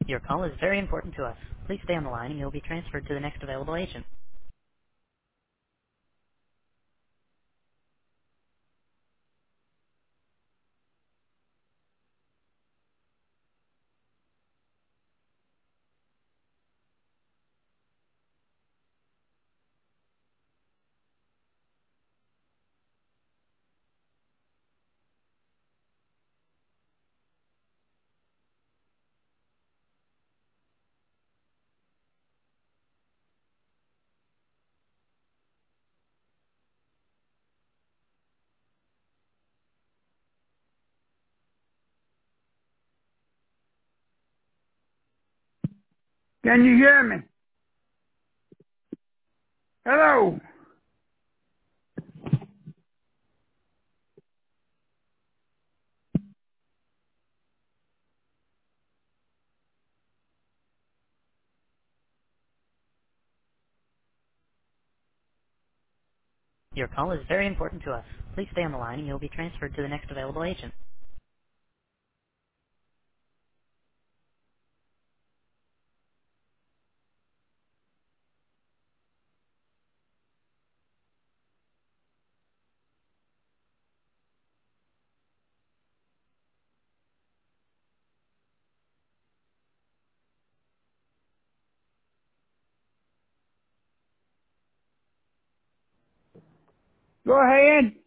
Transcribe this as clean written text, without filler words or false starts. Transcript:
Your call is very important to us. Please stay on the line and you'll be transferred to the next available agent. Can you hear me? Hello? Your call is very important to us. Please stay on the line and you'll be transferred to the next available agent. Go ahead.